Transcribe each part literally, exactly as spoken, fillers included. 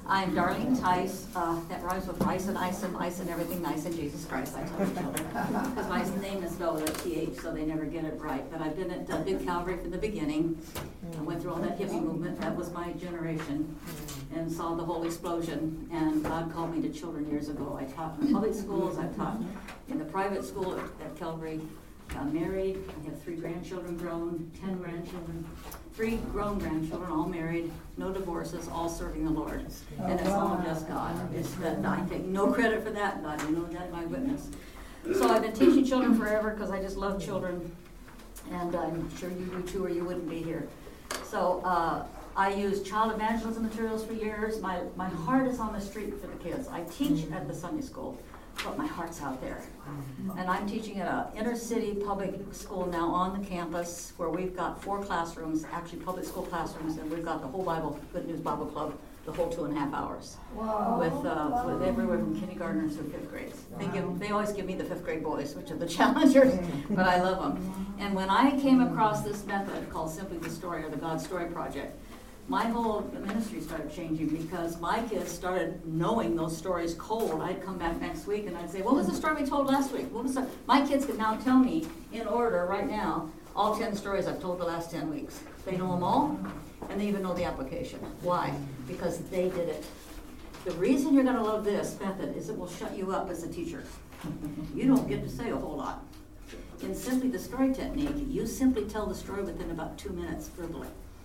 I'm Darlene Tice. Uh, that rhymes with rice and ice and ice and everything nice in Jesus Christ, I tell the children. Because my name is spelled with a T H, so they never get it right. But I've been at uh, Big Calvary from the beginning. I went through all that hippie movement. That was my generation. And saw the whole explosion. And God called me to children years ago. I taught in public schools. I've taught in the private school at, at Calvary. Got married. I have three grandchildren grown, ten grandchildren. Three grown grandchildren, all married, no divorces, all serving the Lord. And it's all just God. It's that I take no credit for that, God. You know that, my witness. So I've been teaching children forever because I just love children. And I'm sure you do too, or you wouldn't be here. So uh, I use child evangelism materials for years. My, my heart is on the street for the kids. I teach at the Sunday school, but my heart's out there. And I'm teaching at an inner city public school now on the campus where we've got four classrooms, actually public school classrooms, and we've got the whole Bible, Good News Bible Club, the whole two and a half hours. Wow. With uh, with everywhere from kindergartners to fifth grades. Wow. They give, they always give me the fifth grade boys, which are the challengers, but I love them. And when I came across this method called Simply the Story, or the God Story Project, my whole ministry started changing because my kids started knowing those stories cold. I'd come back next week and I'd say, what was the story we told last week? What was the... My kids can now tell me in order right now all ten stories I've told the last ten weeks. They know them all, and they even know the application. Why? Because they did it. The reason you're going to love this method is it will shut you up as a teacher. You don't get to say a whole lot. In Simply the Story technique, you simply tell the story within about two minutes verbally.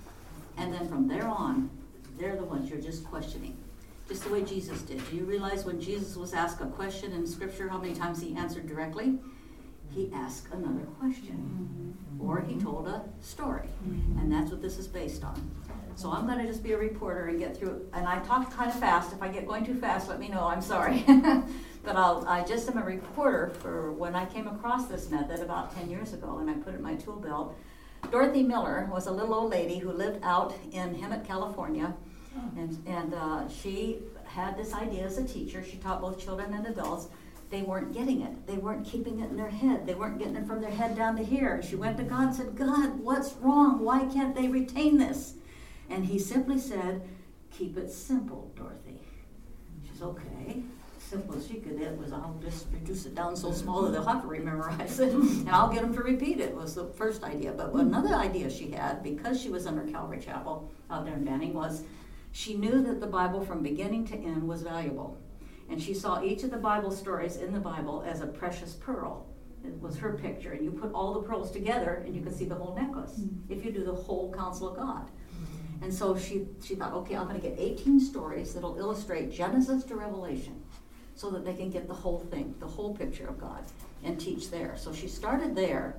And then from there on, they're the ones you're just questioning. Just the way Jesus did. Do you realize when Jesus was asked a question in Scripture, how many times he answered directly? He asked another question. Mm-hmm. Or he told a story. Mm-hmm. And that's what this is based on. So I'm going to just be a reporter and get through. And I talk kind of fast. If I get going too fast, let me know. I'm sorry. But I'll, I just am a reporter for when I came across this method about ten years ago, and I put it in my tool belt. Dorothy Miller was a little old lady who lived out in Hemet, California, and, and uh, she had this idea as a teacher. She taught both children and adults. They weren't getting it. They weren't keeping it in their head. They weren't getting it from their head down to here. She went to God and said, God, what's wrong? Why can't they retain this? And he simply said, keep it simple, Dorothy. She's okay. Simple as she could. It was, I'll just reduce it down so small that they'll have to memorize it, and I'll get them to repeat it, was the first idea. But another idea she had, because she was under Calvary Chapel out there in Banning, was she knew that the Bible from beginning to end was valuable. And she saw each of the Bible stories in the Bible as a precious pearl. It was her picture, and you put all the pearls together, and you can see the whole necklace, mm-hmm. if you do the whole counsel of God. Mm-hmm. And so she, she thought, okay, I'm going to get eighteen stories that'll illustrate Genesis to Revelation, so that they can get the whole thing, the whole picture of God, and teach there. So she started there,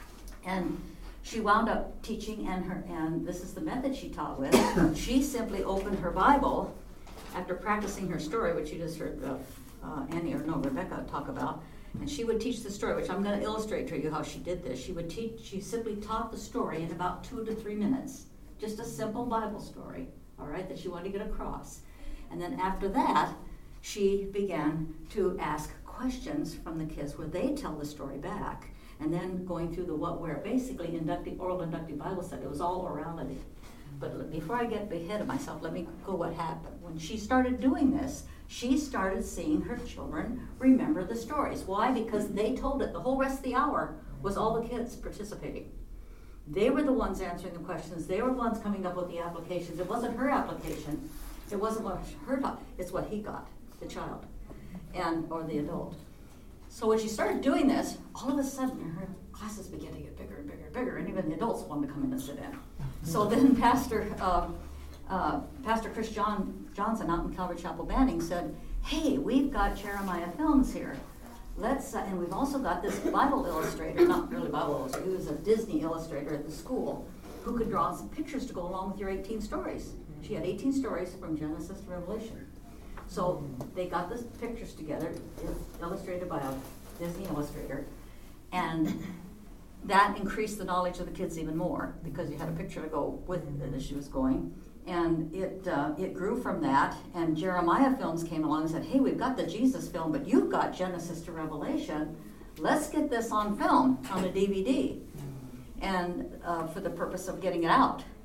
and she wound up teaching, and her and this is the method she taught with. She simply opened her Bible after practicing her story, which you just heard uh, uh, Annie or no Rebecca talk about, and she would teach the story, which I'm going to illustrate to you how she did this. She would teach. She simply taught the story in about two to three minutes, just a simple Bible story, all right, that she wanted to get across, and then after that, she began to ask questions from the kids where they tell the story back, and then going through the what, where, basically inductive, oral inductive Bible study. It was all orality. But before I get ahead of myself, let me go what happened. When she started doing this, she started seeing her children remember the stories. Why? Because they told it. The whole rest of the hour was all the kids participating. They were the ones answering the questions. They were the ones coming up with the applications. It wasn't her application. It wasn't what her taught. It's what he got. The child and or the adult. So when she started doing this, all of a sudden her classes began to get bigger and bigger and bigger, and even the adults wanted to come in and sit in. So then Pastor uh, uh, Pastor Chris John Johnson out in Calvary Chapel Banning said, hey, we've got Jeremiah Films here. Let's uh, and we've also got this Bible illustrator, not really Bible illustrator, he was a Disney illustrator at the school, who could draw some pictures to go along with your eighteen stories. She had eighteen stories from Genesis to Revelation. So they got the pictures together, illustrated by a Disney illustrator, and that increased the knowledge of the kids even more because you had a picture to go with it as she was going. And it uh, it grew from that, and Jeremiah Films came along and said, hey, we've got the Jesus film, but you've got Genesis to Revelation. Let's get this on film, on a D V D, and uh, for the purpose of getting it out.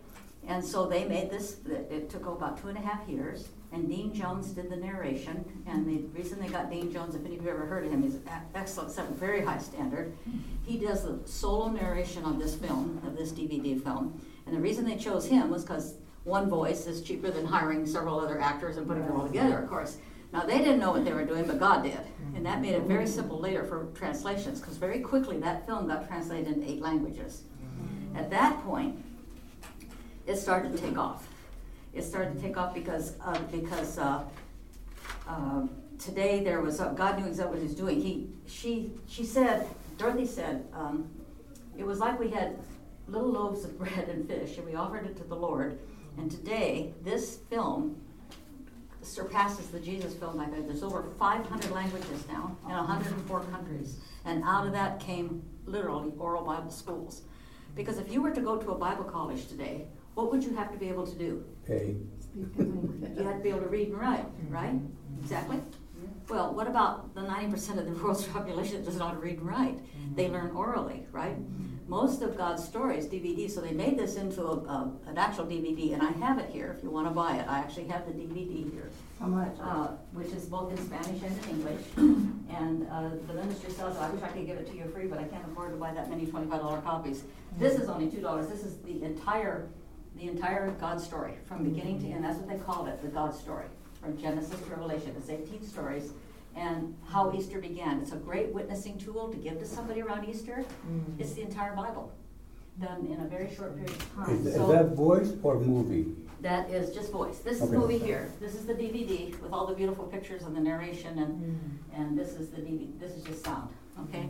And so they made this, it took about two and a half years, and Dean Jones did the narration. And the reason they got Dean Jones, if any of you have ever heard of him, he's excellent, set a very high standard. He does the solo narration on this film, of this D V D film. And the reason they chose him was because one voice is cheaper than hiring several other actors and putting them all together, of course. Now, they didn't know what they were doing, but God did. And that made it very simple later for translations, because very quickly that film got translated into eight languages. At that point, it started to take off. It started to take off because uh, because uh, uh, today there was, uh, God knew exactly what he was doing. He, she, she said, Dorothy said, um, it was like we had little loaves of bread and fish, and we offered it to the Lord. And today, this film surpasses the Jesus film like that. There's over five hundred languages now in one hundred four countries. And out of that came literally oral Bible schools. Because if you were to go to a Bible college today, what would you have to be able to do? Hey. You had to be able to read and write, right? Exactly. Well, what about the ninety percent of the world's population that doesn't know how to read and write? They learn orally, right? Most of God's stories, D V D, so they made this into a, a, an actual D V D, and I have it here if you want to buy it. I actually have the D V D here. How much? Uh, which is both in Spanish and in English. And uh, the ministry sells it. I wish I could give it to you free, but I can't afford to buy that many twenty-five dollar copies. This is only two dollars. This is the entire, the entire God story from beginning to end. That's what they called it, the God story, from Genesis to Revelation. It's eighteen stories. And how Easter began. It's a great witnessing tool to give to somebody around Easter. Mm. It's the entire Bible, done in a very short period of time. Is, so is that voice or movie? That is just voice. This okay. is movie here. This is the D V D with all the beautiful pictures and the narration, and mm. and this is the D V D. This is just sound. Okay.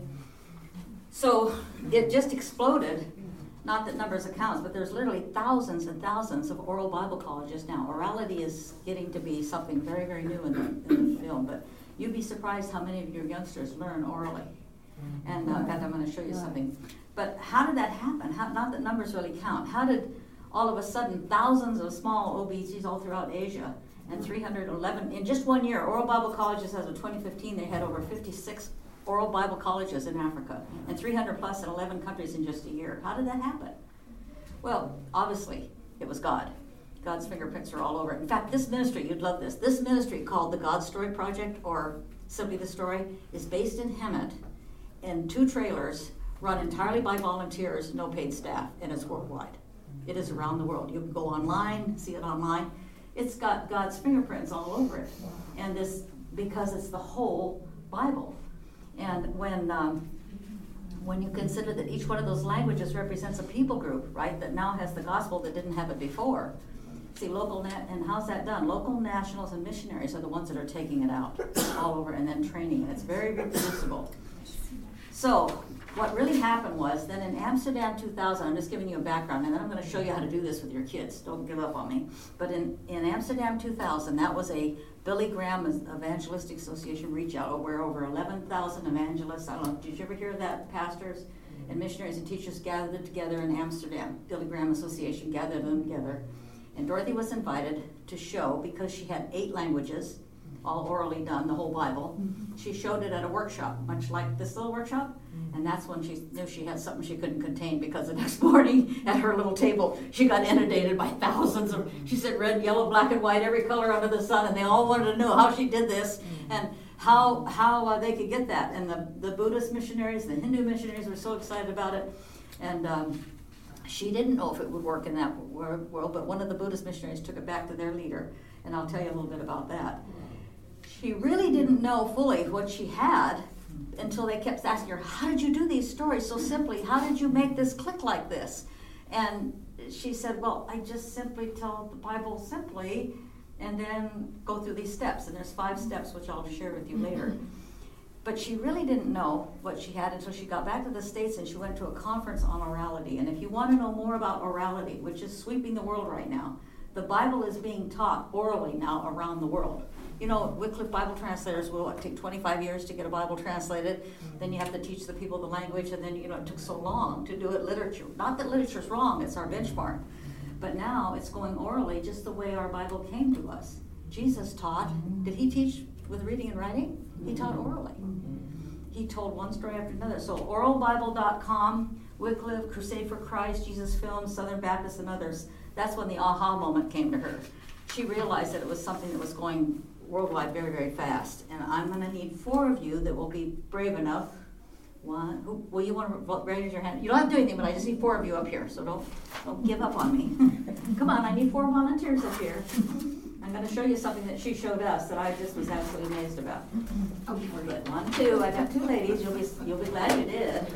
So it just exploded. Not that numbers accounts, but there's literally thousands and thousands of oral Bible colleges now. Orality is getting to be something very, very new in the, in the film, but you'd be surprised how many of your youngsters learn orally. And uh, in fact, I'm going to show you something. But how did that happen? How, not that numbers really count. How did all of a sudden thousands of small O B Gs all throughout Asia and three hundred eleven, in just one year, Oral Bible Colleges, as of twenty fifteen, they had over fifty-six Oral Bible Colleges in Africa and three hundred plus in eleven countries in just a year. How did that happen? Well, obviously, it was God. God's fingerprints are all over it. In fact, this ministry, you'd love this, this ministry called the God Story Project, or simply the Story, is based in Hemet in two trailers, run entirely by volunteers, no paid staff, and it's worldwide. It is around the world. You can go online, see it online. It's got God's fingerprints all over it. And this, because it's the whole Bible. And when um, when you consider that each one of those languages represents a people group, right, that now has the gospel that didn't have it before. See, local, na- and how's that done? Local nationals and missionaries are the ones that are taking it out all over and then training it. It's very reproducible. So what really happened was then in Amsterdam two thousand, I'm just giving you a background, and then I'm going to show you how to do this with your kids. Don't give up on me. But in, in Amsterdam two thousand, that was a Billy Graham Evangelistic Association reach out where over eleven thousand evangelists, I don't know, did you ever hear of that? Pastors and missionaries and teachers gathered together in Amsterdam. Billy Graham Association gathered them together. And Dorothy was invited to show, because she had eight languages, all orally done, the whole Bible. Mm-hmm. She showed it at a workshop, much like this little workshop. Mm-hmm. And that's when she knew she had something she couldn't contain, because the next morning at her little table, she got inundated by thousands of, she said red, yellow, black, and white, every color under the sun. And they all wanted to know how she did this mm-hmm. and how how uh, they could get that. And the, the Buddhist missionaries, the Hindu missionaries were so excited about it. And um, she didn't know if it would work in that world, but one of the Buddhist missionaries took it back to their leader. And I'll tell you a little bit about that. She really didn't know fully what she had until they kept asking her, how did you do these stories so simply? How did you make this click like this? And she said, well, I just simply tell the Bible simply and then go through these steps. And there's five steps, which I'll share with you later. But she really didn't know what she had until she got back to the States and she went to a conference on orality. And if you want to know more about orality, which is sweeping the world right now, the Bible is being taught orally now around the world. You know, Wycliffe Bible translators will what, take twenty-five years to get a Bible translated. Mm-hmm. Then you have to teach the people the language, and then, you know, it took so long to do it literature. Not that literature's wrong, it's our benchmark. But now it's going orally just the way our Bible came to us. Jesus taught, mm-hmm. did he teach with reading and writing? He taught orally. Mm-hmm. He told one story after another. So oral bible dot com, Wycliffe, Crusade for Christ, Jesus Films, Southern Baptist, and others. that's when the aha moment came to her. She realized that it was something that was going worldwide very, very fast. And I'm going to need four of you that will be brave enough. One, who, will you want to raise your hand? You don't have to do anything, but I just need four of you up here, so don't, don't give up on me. Come on, I need four volunteers up here. I'm going to show you something that she showed us that I just was absolutely amazed about. Oh, good. One, two. I got two ladies. You'll be you'll be glad you did.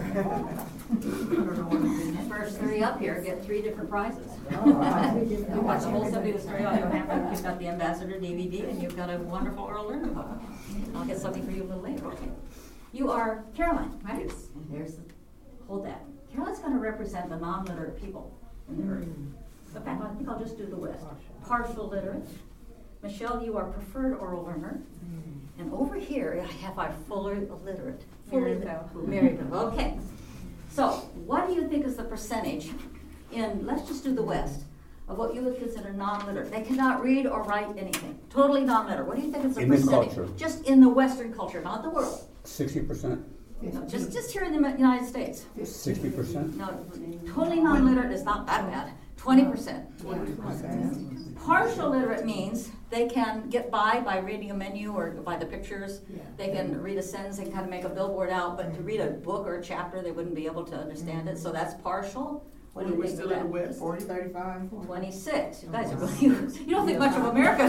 The first three up here get three different prizes. You watch the whole Sunday the story audio hamper. You've got the Ambassador D V D, and you've got a wonderful Earl Learner book. I'll get something for you a little later. Okay. You are Caroline, right? Yes. And there's the, hold that. Caroline's going to represent the non-literate people in the earth. In fact, I think I'll just do the West. Partial literate. Michelle, you are preferred oral learner. And over here, I have our fuller illiterate. Fully Maryville. Okay. So, what do you think is the percentage in, let's just do the West, of what you would consider non-literate? They cannot read or write anything. Totally non-literate. What do you think is the in percentage? The culture. Just in the Western culture, not the world. sixty percent. No, just, just here in the United States. sixty percent? No, totally non-literate is not that bad. twenty percent. Partial literate means they can get by by reading a menu or by the pictures. They can read a sentence and kind of make a billboard out, but to read a book or a chapter, they wouldn't be able to understand it. So that's partial. What do you think of that? forty, thirty-five? twenty-six. You guys are really, you don't think much of America.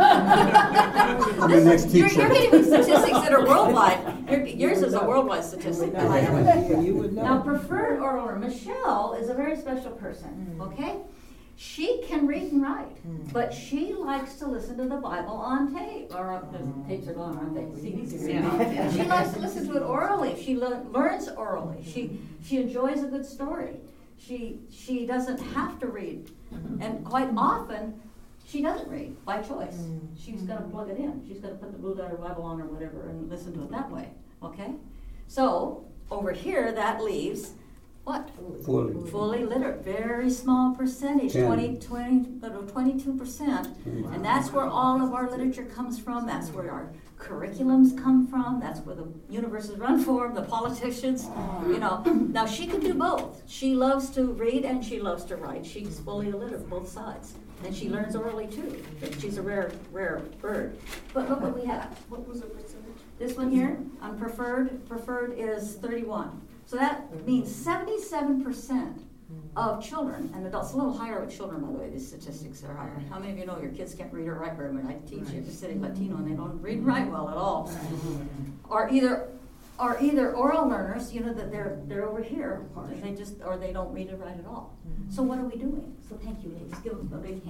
I'm the next You're, teacher. you're getting statistics that are worldwide. Your, yours is a worldwide statistic. You would know. Now, preferred oral learner, Michelle is a very special person, okay? She can read and write, but she likes to listen to the Bible on tape. Or uh, the tapes are gone, aren't they? C Ds are gone. She likes to listen to it orally. She le- learns orally. She she enjoys a good story. She she doesn't have to read, and quite often she doesn't read by choice. She's going to plug it in. She's going to put the Blue Letter Bible on or whatever and listen to it that way. Okay, so over here that leaves. What? Fully. Fully literate, very small percentage, Ten. twenty, twenty, twenty-two percent. And that's where all of our literature comes from. That's where our curriculums come from. That's where the universe is run for, the politicians, you know. Now, she can do both. She loves to read and she loves to write. She's fully illiterate, both sides. And she learns orally, too. She's a rare, rare bird. But look what we have. What was the percentage? This one here, unpreferred, preferred is thirty-one. So that means seventy-seven percent of children and adults, a little higher with children, by the way, these statistics are higher. How many of you know your kids can't read or write very much? I teach at the City Latino and they don't read and write well at all. Are either are either oral learners, you know, that they're they're over here, they just or they don't read or write at all. So what are we doing? So thank you, ladies. Give them a big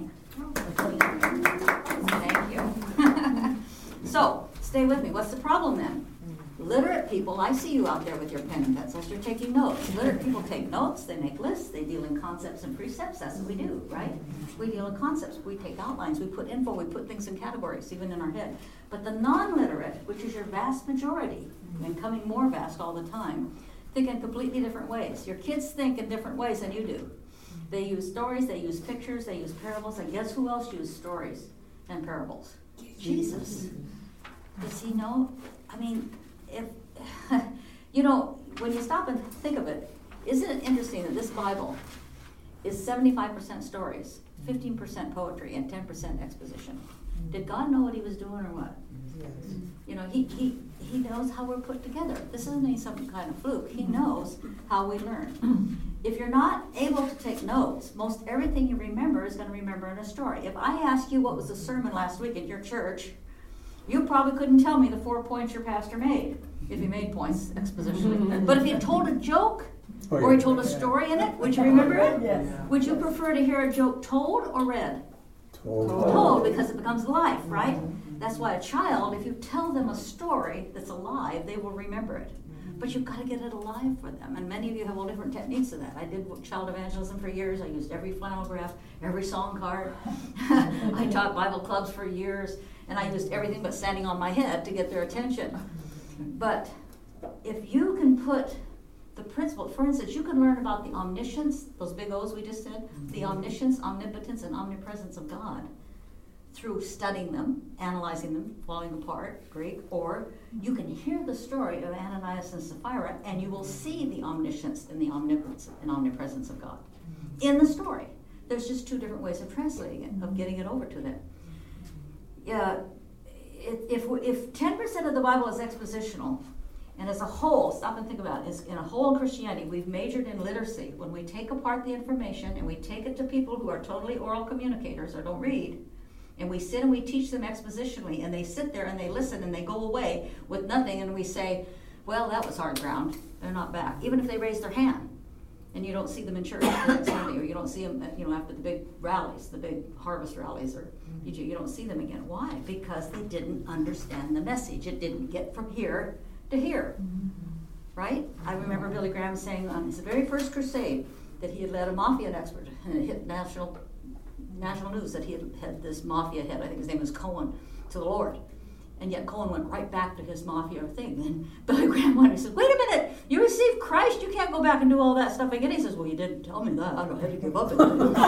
hand. Thank you. So stay with me. What's the problem then? Literate people, I see you out there with your pen and pencils, you're taking notes. Literate people take notes, they make lists, they deal in concepts and precepts, that's what we do, right? We deal in concepts, we take outlines, we put info, we put things in categories, even in our head. But the non-literate, which is your vast majority, and coming more vast all the time, think in completely different ways. Your kids think in different ways than you do. They use stories, they use pictures, they use parables, and guess who else used stories and parables? Jesus. Does he know? I mean, if, you know, when you stop and think of it, isn't it interesting that this Bible is seventy-five percent stories, fifteen percent poetry, and ten percent exposition? Did God know what he was doing or what? Yes. You know, he, he, he knows how we're put together. This isn't some kind of fluke. He knows how we learn. If you're not able to take notes, most everything you remember is going to remember in a story. If I ask you what was the sermon last week at your church, you probably couldn't tell me the four points your pastor made, if he made points expositionally. But if he told a joke, or he told a story in it, would you remember it? Yes. Would you prefer to hear a joke told or read? Told. Told, because it becomes life, right? That's why a child, if you tell them a story that's alive, they will remember it. But you've got to get it alive for them. And many of you have all different techniques of that. I did child evangelism for years. I used every flannel graph, every song card. I taught Bible clubs for years. And I used everything but standing on my head to get their attention. But if you can put the principle, for instance, you can learn about the omniscience, those big O's we just said, the omniscience, omnipotence, and omnipresence of God through studying them, analyzing them, falling apart, Greek, or you can hear the story of Ananias and Sapphira and you will see the omniscience and the omnipotence and omnipresence of God in the story. There's just two different ways of translating it, of getting it over to them. Yeah, if if ten percent of the Bible is expositional, and as a whole, stop and think about it, as in a whole in Christianity, we've majored in literacy. When we take apart the information and we take it to people who are totally oral communicators or don't read, and we sit and we teach them expositionally, and they sit there and they listen and they go away with nothing, and we say, well, that was hard ground. They're not back. Even if they raise their hand, and you don't see them in church the next Sunday, or you don't see them, you know, after the big rallies, the big harvest rallies, or you, you don't see them again. Why? Because they didn't understand the message. It didn't get from here to here, right? I remember Billy Graham saying on his very first crusade that he had led a mafia expert, and it hit national national news that he had had this mafia head, I think his name was Cohen, to the Lord. And yet Cohen went right back to his mafia thing. And Billy Graham went and he said, wait a minute, you received Christ, you can't go back and do all that stuff again. He says, well, you didn't tell me that. I don't have to give up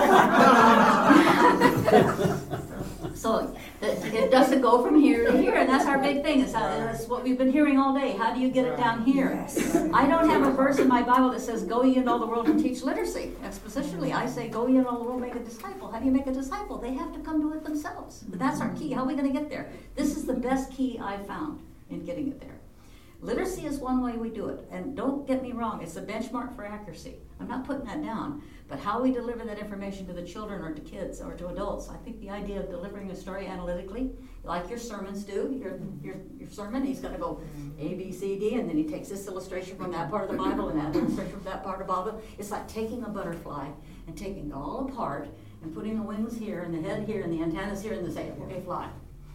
it. So it doesn't go from here to here, and that's our big thing. It's how, that's what we've been hearing all day. How do you get it down here? I don't have a verse in my Bible that says, go ye into all the world and teach literacy. Expositionally, I say, go ye into all the world, make a disciple. How do you make a disciple? They have to come to it themselves. But that's our key. How are we going to get there? This is the best key I've found in getting it there. Literacy is one way we do it. And don't get me wrong, it's a benchmark for accuracy. I'm not putting that down. But how we deliver that information to the children or to kids or to adults, I think the idea of delivering a story analytically, like your sermons do, your your, your sermon, he's going to go A, B, C, D, and then he takes this illustration from that part of the Bible and that illustration from that part of the Bible. It's like taking a butterfly and taking it all apart and putting the wings here and the head here and the antennas here and then saying, okay, fly.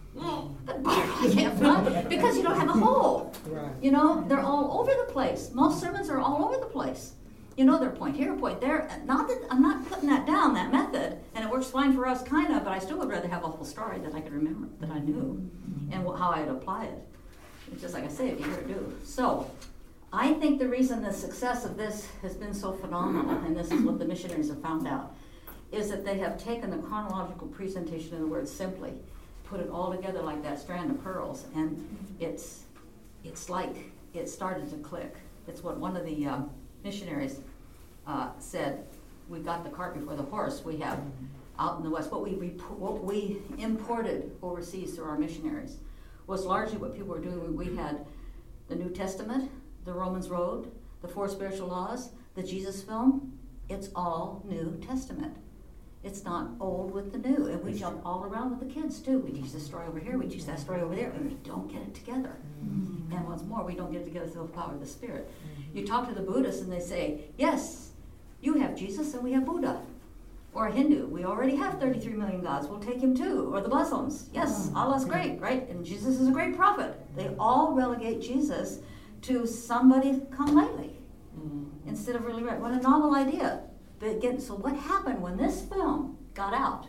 But butterfly can't fly because you don't have a hole. Right. You know, they're all over the place. Most sermons are all over the place. You know, they're point here, point there. Not that I'm not putting that down, that method, and it works fine for us, kind of. But I still would rather have a whole story that I could remember, that I knew, and how I'd apply it. It's just like I say, if you hear it, do. So, I think the reason the success of this has been so phenomenal, and this is what the missionaries have found out, is that they have taken the chronological presentation of the word simply, put it all together like that strand of pearls, and it's it's like it started to click. It's what one of the um, missionaries uh, said, we got the cart before the horse. We have out in the West, what we, we what we imported overseas through our missionaries was largely what people were doing. We had the New Testament, the Romans Road, the Four Spiritual Laws, the Jesus film. It's all New Testament. It's not old with the new. And we jump all around with the kids too. We teach this story over here, we teach that story over there, and we don't get it together. Mm-hmm. And what's more, we don't get it together through the power of the Spirit. Mm-hmm. You talk to the Buddhists and they say, yes, you have Jesus and we have Buddha. Or a Hindu, we already have thirty-three million gods, we'll take him too. Or the Muslims, yes, Allah's great, right? And Jesus is a great prophet. They all relegate Jesus to somebody come lately. Mm-hmm. Instead of really right. What a novel idea. But again, so what happened when this film got out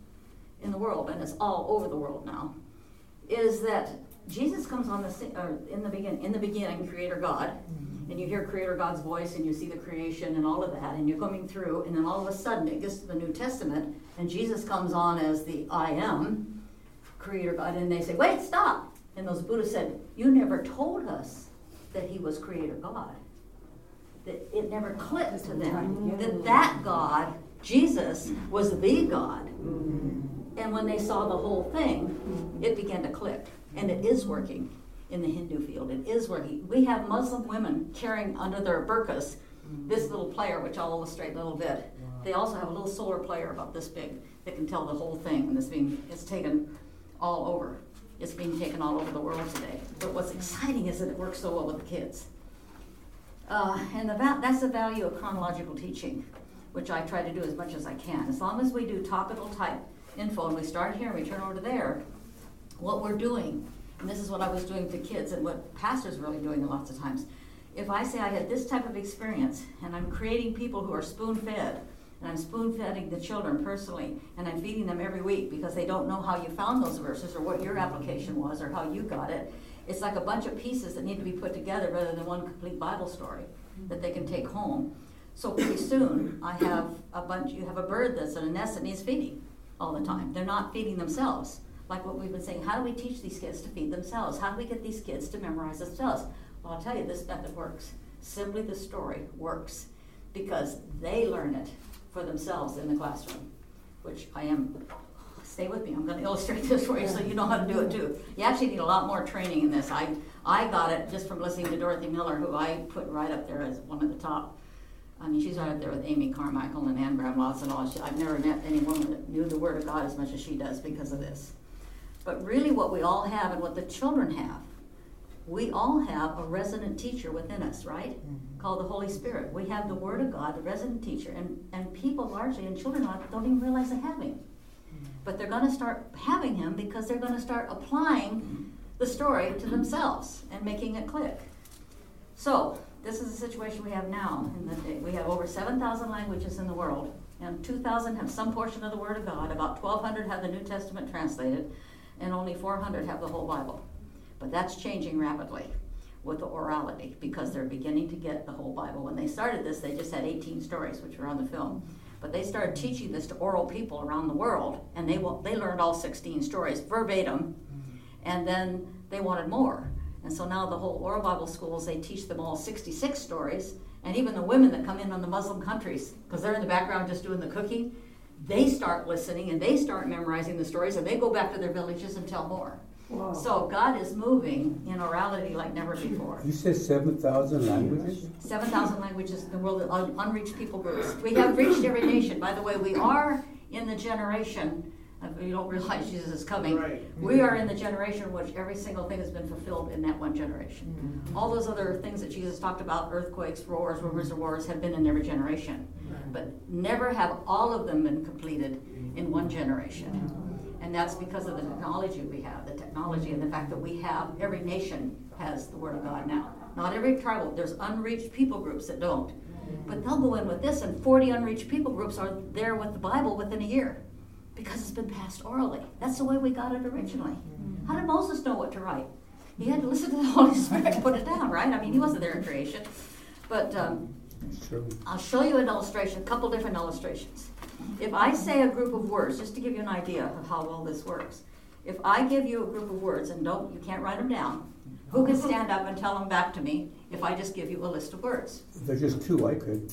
in the world, and it's all over the world now, is that Jesus comes on the scene, or in the beginning, in the beginning, Creator God, mm-hmm. and you hear Creator God's voice, and you see the creation and all of that, and you're coming through, and then all of a sudden it gets to the New Testament, and Jesus comes on as the I am, Creator God, and they say, wait, stop. And those Buddhists said, you never told us that he was Creator God. That it never clicked to them that that God, Jesus, was the God. Mm-hmm. And when they saw the whole thing, it began to click. And it is working in the Hindu field. It is working. We have Muslim women carrying under their burqas this little player, which I'll illustrate in a little bit. Wow. They also have a little solar player about this big that can tell the whole thing. And it's being it's taken all over. It's being taken all over the world today. But what's exciting is that it works so well with the kids. Uh, and the va- that's the value of chronological teaching, which I try to do as much as I can. As long as we do topical type info, and we start here and we turn over to there, what we're doing, and this is what I was doing to kids and what pastors are really doing lots of times, if I say I had this type of experience, and I'm creating people who are spoon-fed, and I'm spoon-feeding the children personally, and I'm feeding them every week because they don't know how you found those verses or what your application was or how you got it, it's like a bunch of pieces that need to be put together rather than one complete Bible story that they can take home. So pretty soon, I have a bunch, you have a bird that's in a nest that needs feeding all the time. They're not feeding themselves. Like what we've been saying, how do we teach these kids to feed themselves? How do we get these kids to memorize themselves? Well, I'll tell you, this method works. Simply the story works because they learn it for themselves in the classroom. which I am, stay with me, I'm gonna illustrate this for you so you know how to do it too. You actually need a lot more training in this. I, I got it just from listening to Dorothy Miller, who I put right up there as one of the top. I mean, she's right up there with Amy Carmichael and Ann Graham Lotz and all. She, I've never met any woman that knew the Word of God as much as she does because of this. But really what we all have and what the children have, we all have a resident teacher within us, right? Mm-hmm. Called the Holy Spirit. We have the Word of God, the resident teacher, and, and people largely, and children don't even realize they have him. Mm-hmm. But they're going to start having him because they're going to start applying the story to themselves and making it click. So, this is the situation we have now. In the day. We have over seven thousand languages in the world, and two thousand have some portion of the Word of God. About twelve hundred have the New Testament translated, and only four hundred have the whole Bible. But that's changing rapidly with the orality because they're beginning to get the whole Bible. When they started this, they just had eighteen stories, which were on the film. But they started teaching this to oral people around the world, and they they learned all sixteen stories verbatim, and then they wanted more. And so now the whole oral Bible schools, they teach them all sixty-six stories, and even the women that come in on the Muslim countries, because they're in the background just doing the cooking, they start listening and they start memorizing the stories, and they go back to their villages and tell more. Wow. So God is moving in orality like never before. You said seven thousand languages? seven thousand languages in the world, un- unreached people groups. We have reached every nation. By the way, we are in the generation, if you don't realize Jesus is coming, right. We are in the generation in which every single thing has been fulfilled in that one generation. Mm-hmm. All those other things that Jesus talked about, earthquakes, roars, rumors of wars, have been in every generation. Right. But never have all of them been completed in one generation. Mm-hmm. And that's because of the technology we have, the technology and the fact that we have, every nation has the Word of God now. Not every tribal, there's unreached people groups that don't. But they'll go in with this, and forty unreached people groups are there with the Bible within a year because it's been passed orally. That's the way we got it originally. How did Moses know what to write? He had to listen to the Holy Spirit to put it down, right? I mean, he wasn't there in creation. But um, I'll show you an illustration, a couple different illustrations. If I say a group of words, just to give you an idea of how well this works. If I give you a group of words, and don't, you can't write them down, who can stand up and tell them back to me if I just give you a list of words? There's just two, I could.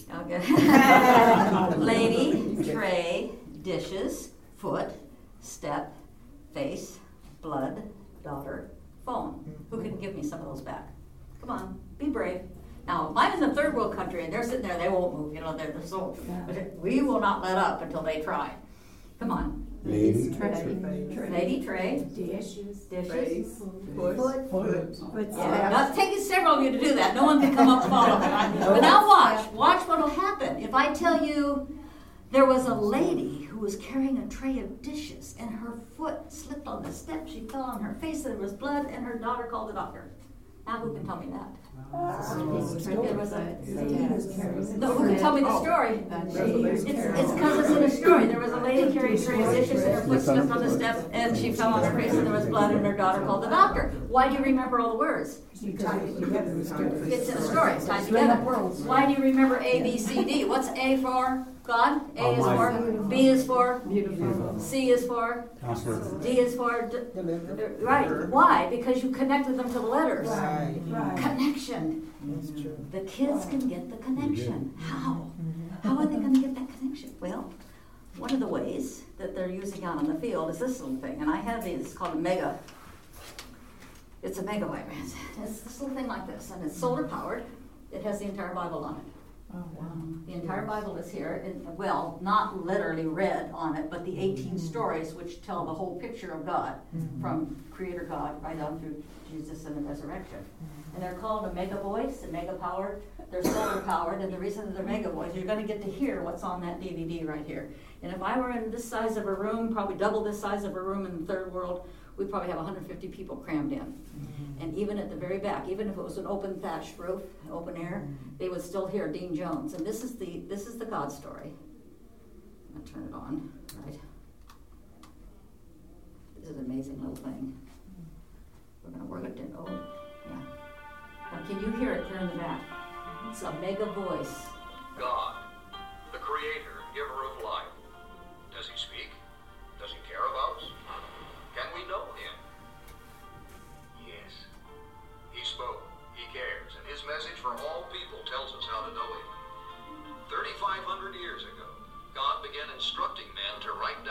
Okay. Lady, tray, dishes, foot, step, face, blood, daughter, phone. Who can give me some of those back? Come on, be brave. Now, if I'm in the third world country and they're sitting there, they won't move, you know, they're, they're so, but we will not let up until they try. Come on. Lady, tray, lady, tray, dishes, dishes, foot, foot, foot. foot. Yeah. Now, it's taking several of you to do that. No one can come up and follow me. But now watch, watch what will happen. If I tell you there was a lady who was carrying a tray of dishes and her foot slipped on the step, she fell on her face, there was blood, and her daughter called the doctor. Now who can tell me that? There was a no, who can tell me the story? It's because it's in a story. There was a lady carrying a tray of dishes and her foot slipped on the step and she fell on her face and there was blood and her daughter called the doctor. Why do you remember all the words? It's in the story. It's tied together. Why do you remember A, B, C, D? What's A for? God. A is for. B is for. C is for. D is for. D- right. Why? Because you connected them to the letters. Right. Right. Connection. That's true. The kids can get the connection. How? How are they going to get that connection? Well, one of the ways that they're using out on the field is this little thing. And I have these, it's called a mega. It's a mega wire. It's this little thing like this. And it's solar powered. It has the entire Bible on it. Oh, wow. The entire Bible is here. And, well, not literally read on it, but the eighteen stories which tell the whole picture of God, mm-hmm. from Creator God right on through Jesus and the resurrection. Mm-hmm. And they're called a mega voice, a mega powered. They're solar powered, and the reason that they're mega voice, you're going to get to hear what's on that D V D right here. And if I were in this size of a room, probably double this size of a room in the third world, we'd probably have one hundred fifty people crammed in. Mm-hmm. And even at the very back, even if it was an open thatched roof, open air, mm-hmm. they would still hear Dean Jones. And this is the this is the God story. I'm going to turn it on, right? This is an amazing little thing. We're going to work it in. Oh, yeah. Now, can you hear it there in the back? It's a mega voice. God, the creator, giver of life. Does he speak? Does he care about us? Can we know him? Yes. He spoke, he cares, and his message for all people tells us how to know him. thirty-five hundred years ago, God began instructing men to write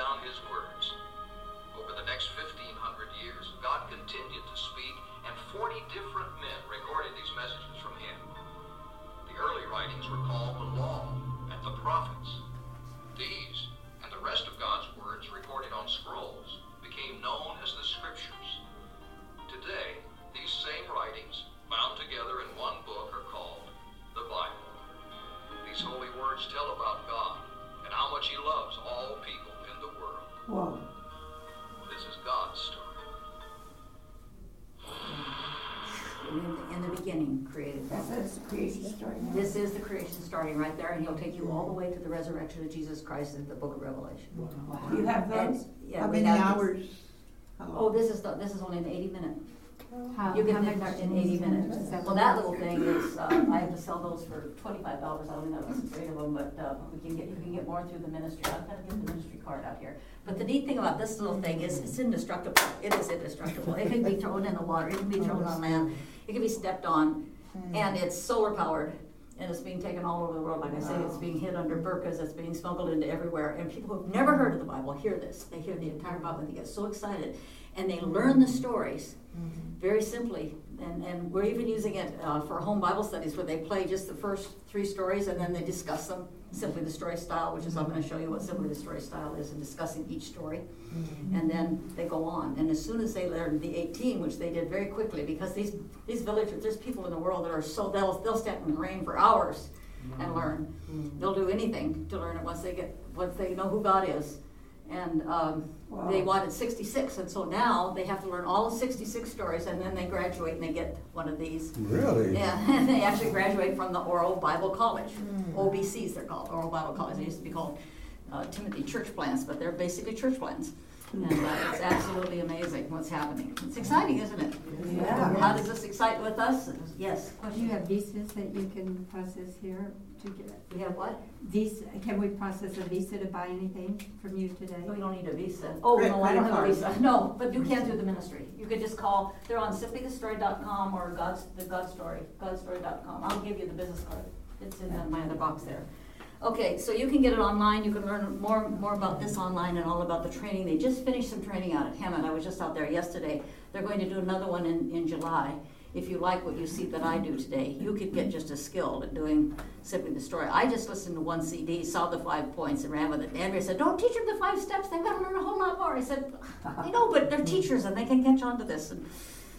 in the, in the beginning created God. That's the creation story. This is the creation starting right there, and he'll take you all the way to the resurrection of Jesus Christ in the book of Revelation. Wow. You have And, those? yeah, How we many have these. hours? How long? Oh, this is the, this is only an eighty minute. How, You how get much it in eighty minutes. Seven Well, that minutes. little thing is, uh, I have to sell those for twenty-five dollars. I only know that's three of them, but, uh, we can get, you can get more through the ministry. I've got to get the ministry card out here. But the neat thing about this little thing is it's indestructible. It is indestructible. It can be thrown in the water. It can be thrown on land. It can be stepped on. And it's solar powered. And it's being taken all over the world. Like I say, it's being hid under burqas. It's being smuggled into everywhere. And people who've never heard of the Bible hear this. They hear the entire Bible and they get so excited. And they learn the stories very simply. And, and we're even using it uh, for home Bible studies where they play just the first three stories and then they discuss them. Simply the Story Style, which is I'm going to show you what Simply the Story Style is, and discussing each story. Mm-hmm. And then they go on. And as soon as they learn the eighteen, which they did very quickly, because these these villagers, there's people in the world that are so, they'll, they'll stand in the rain for hours mm-hmm. and learn. Mm-hmm. They'll do anything to learn it once they get, once they know who God is. And um, wow. They wanted sixty-six, and so now they have to learn all the sixty-six stories, and then they graduate and they get one of these. Really? Yeah, and they actually graduate from the Oral Bible College. Mm. O B Cs they're called, Oral Bible College. They used to be called uh, Timothy Church Plants, but they're basically church plants. And uh, it's absolutely amazing what's happening. It's exciting, isn't it? Yeah. How does this excite with us? Yes. Do you have visas that you can process here to get? We have what? Visa, can we process a visa to buy anything from you today? No, you don't need a visa. Oh, Credit- no, I don't credit have a card. visa. No, but you can through the ministry. You could just call, they're on simply the story dot com or God's, the God Story, God Story dot com. I'll give you the business card. It's in uh, my other box there. Okay, so you can get it online. You can learn more more about this online and all about the training. They just finished some training out at Hammond. I was just out there yesterday. They're going to do another one in, in July. If you like what you see that I do today, you could get just as skilled at doing Simply the Story. I just listened to one C D, saw the five points, and ran with it. Andrea said, don't teach them the five steps. They've got to learn a whole lot more. I said, I know, but they're teachers and they can catch on to this. And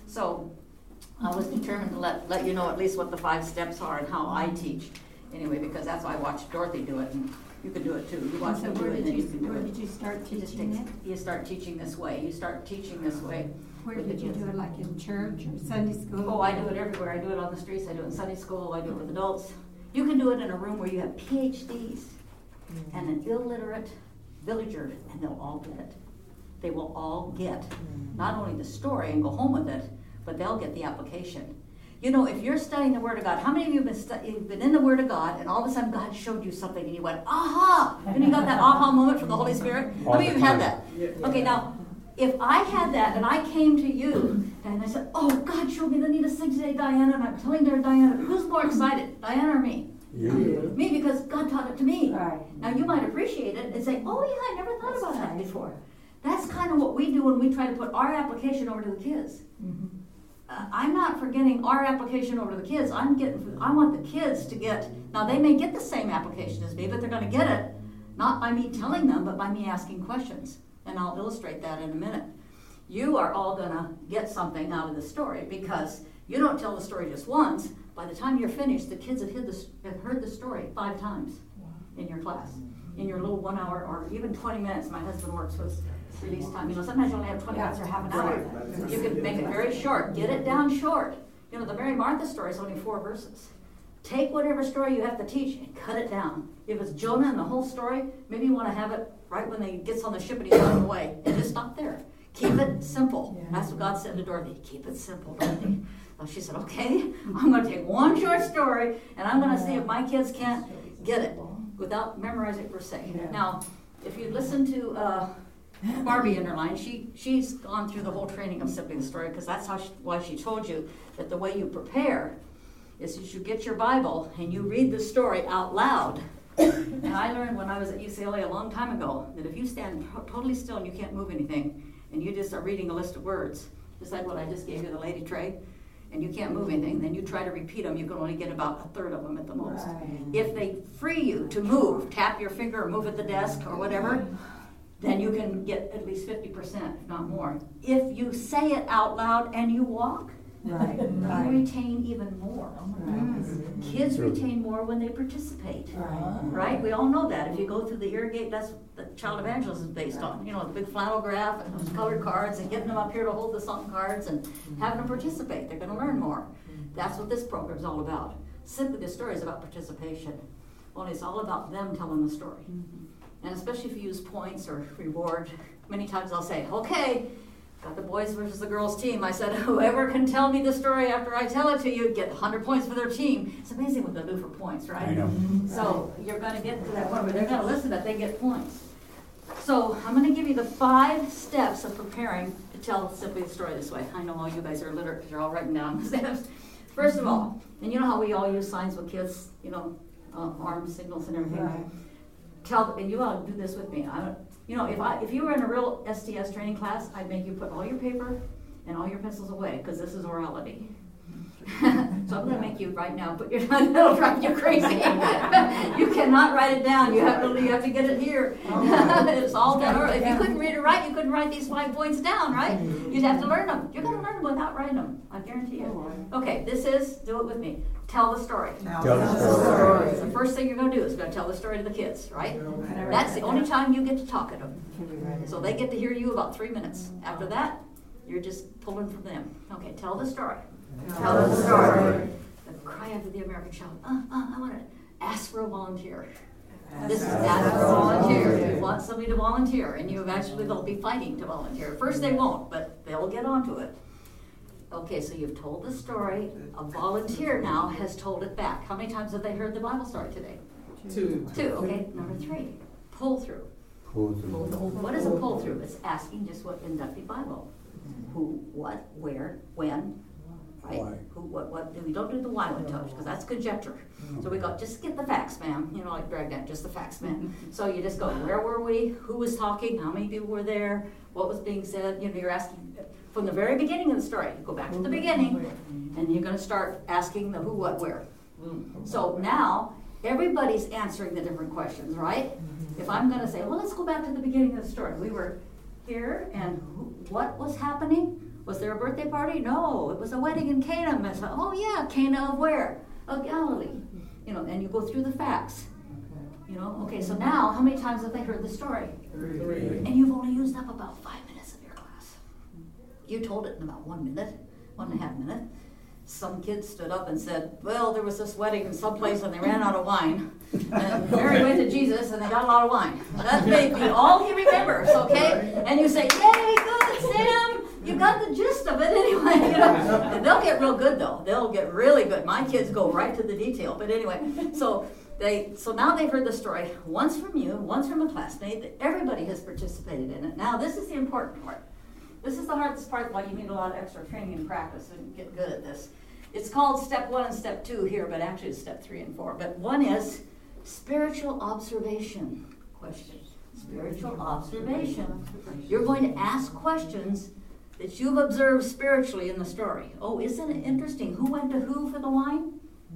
so I was determined to let, let you know at least what the five steps are and how I teach. Anyway, because that's why I watched Dorothy do it, and you can do it too. You watch So me do where it, and did then you, you can do where it. did you start It just teaching takes- it? You start teaching this way. You start teaching this way. Where with the did you kids. do it, like in church or Sunday school? Oh, I do it everywhere. I do it on the streets. I do it in Sunday school. I do it with adults. You can do it in a room where you have P H Ds and an illiterate villager, and they'll all get it. They will all get not only the story and go home with it, but they'll get the application. You know, if you're studying the Word of God, how many of you have been, stu- you've been in the Word of God, and all of a sudden God showed you something, and you went, aha! And you got that aha moment from the Holy Spirit? How many of you have had that? Okay, now, if I had that, and I came to you, and I said, oh, God showed me the need to sing today, Diana, and I'm telling her, Diana, who's more excited, Diana or me? You. Me, because God taught it to me. Right. Now, you might appreciate it and say, oh, yeah, I never thought about that before. That's kind of what we do when we try to put our application over to the kids. Mm-hmm. Uh, I'm not forgetting our application over to the kids. I'm getting. I want the kids to get. Now they may get the same application as me, but they're going to get it not by me telling them, but by me asking questions. And I'll illustrate that in a minute. You are all going to get something out of the story because you don't tell the story just once. By the time you're finished, the kids have, hid the, have heard the story five times in your class, in your little one hour or even twenty minutes. My husband works with release time. You know, sometimes you only have twenty minutes or half an hour. You can make it very short. Get it down short. You know, the Mary Martha story is only four verses. Take whatever story you have to teach and cut it down. If it's Jonah and the whole story, maybe you want to have it right when he gets on the ship and he's on the way. And just stop there. Keep it simple. Yeah. That's what God said to Dorothy. Keep it simple, Dorothy. So she said, okay, I'm going to take one short story and I'm going to see if my kids can't get it without memorizing it per se. Yeah. Now, if you listen to uh, Barbie in her line, she, she's gone through the whole training of Simply the Story because that's how she, why she told you that the way you prepare is that you get your Bible and you read the story out loud. And I learned when I was at U C L A a long time ago that if you stand totally still and you can't move anything and you just are reading a list of words, just like what I just gave you, the lady tray, and you can't move anything, then you try to repeat them, you can only get about a third of them at the most. Right. If they free you to move, tap your finger or move at the desk or whatever, then you can get at least fifty percent, if not more. If you say it out loud and you walk, Right, You right. retain even more. Right. Kids True. retain more when they participate. Right. Right? We all know that. If you go through the Irrigate, that's what the child evangelism is based on. You know, the big flannel graph and those colored cards and getting them up here to hold the something cards and having them participate. They're gonna learn more. That's what this program's all about. Simply the story is about participation. Only it's all about them telling the story. And especially if you use points or reward, many times I'll say, okay, got the boys versus the girls team. I said, whoever can tell me the story after I tell it to you, get one hundred points for their team. It's amazing what they'll do for points, right? I know. So you're going to get to that point where they're going to listen that they get points. So I'm going to give you the five steps of preparing to tell simply the story this way. I know all you guys are literate because you're all writing down the steps. First of all, and you know how we all use signs with kids, you know, uh, arm signals and everything. Right. Tell, and you ought to do this with me. I don't, you know, if I if you were in a real S T S training class, I'd make you put all your paper and all your pencils away because this is orality. So I'm going to make you right now put your that'll drive you crazy. You cannot write it down. You have to you have to get it here. It's all done early. If you couldn't read or write, you couldn't write these five points down, right? You'd have to learn them. You're going to learn them without writing them. I guarantee you. Okay, this is do it with me. Tell the story. Tell the story. It's the first thing you're going to do is going to tell the story to the kids, right? That's the only time you get to talk to them. So they get to hear you about three minutes. After that, you're just pulling from them. Okay, tell the story. Tell the story. The cry of the American child. Uh, uh, I want to ask for a volunteer. This is ask for a volunteer. You want somebody to volunteer, and you eventually they'll be fighting to volunteer. First they won't, but they'll get onto it. Okay, so you've told the story. A volunteer now has told it back. How many times have they heard the Bible story today? Two. Two. Okay, number three. Pull through. Pull through. What is a pull through? It's asking just what inductive Bible. Who, what, where, when, right? Why. Who, what, what. We don't do the why when touch because that's conjecture. So we go, just get the facts, ma'am. You know, like Dragnet, just the facts, ma'am. So you just go, where were we? Who was talking? How many people were there? What was being said? You know, you're asking from the very beginning of the story. You go back to the beginning, and you're going to start asking the who, what, where. So now everybody's answering the different questions, right? If I'm going to say, well, let's go back to the beginning of the story. We were here, and who, what was happening? Was there a birthday party? No, it was a wedding in Cana. I said, oh yeah, Cana of where? Of Galilee. You know, and you go through the facts. You know, okay, so now how many times have they heard the story? Three. And you've only used up about five minutes of your class. You told it in about one minute, one and a half minute. Some kids stood up and said, well, there was this wedding in some place and they ran out of wine. And Mary went to Jesus and they got a lot of wine. That may be all he remembers, okay? And you say, yay, good, Sam. You got the gist of it anyway. You know? And they'll get real good though. They'll get really good. My kids go right to the detail. But anyway, so they so now they've heard the story once from you, once from a classmate. Everybody has participated in it. Now this is the important part. This is the hardest part why you need a lot of extra training and practice and get good at this. It's called step one and step two here, but actually it's step three and four. But one is spiritual observation question. Spiritual observation. You're going to ask questions that you've observed spiritually in the story. Oh, isn't it interesting? Who went to who for the wine?